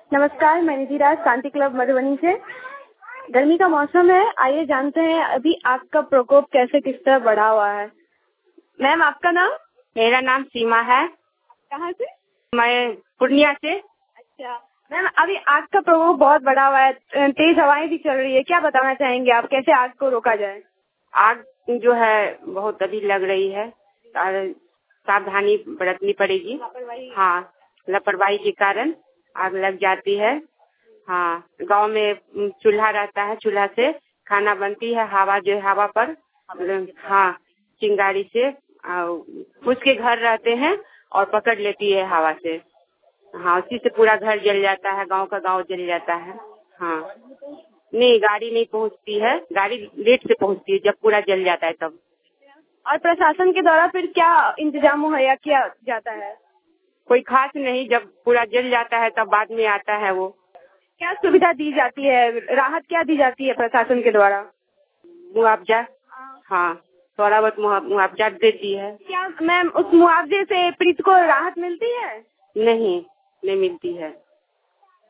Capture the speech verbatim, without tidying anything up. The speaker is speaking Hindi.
नमस्कार, मैं निधि राज शांति क्लब मधुबनी से। गर्मी का मौसम है, आइए जानते हैं अभी आग का प्रकोप कैसे किस तरह बढ़ा हुआ है। मैम, आपका नाम? मेरा नाम सीमा है। कहाँ से? मैं पूर्णिया से। अच्छा मैम, अभी आग का प्रकोप बहुत बढ़ा हुआ है, तेज हवाएं भी चल रही है, क्या बताना चाहेंगे आप, कैसे आग को रोका जाए? आग जो है बहुत अभी लग रही है और सावधानी बरतनी पड़ेगी। हाँ, लापरवाही के कारण आग लग जाती है। हाँ, गांव में चूल्हा रहता है, चूल्हा से खाना बनती है, हवा जो है हवा पर, हाँ, चिंगारी से उसके घर रहते हैं और पकड़ लेती है हवा से। हाँ, उसी से पूरा घर जल जाता है, गांव का गांव जल जाता है। हाँ, नहीं, गाड़ी नहीं पहुंचती है, गाड़ी लेट से पहुंचती है, जब पूरा जल जाता है तब। और प्रशासन के द्वारा फिर क्या इंतजाम मुहैया किया जाता है? कोई खास नहीं, जब पूरा जल जाता है तब बाद में आता है वो। क्या सुविधा दी जाती है, राहत क्या दी जाती है प्रशासन के द्वारा? मुआवजा, हाँ, थोड़ा बहुत मुआवजा देती है। क्या मैम उस मुआवजे से पीड़ित को राहत मिलती है? नहीं, नहीं मिलती है।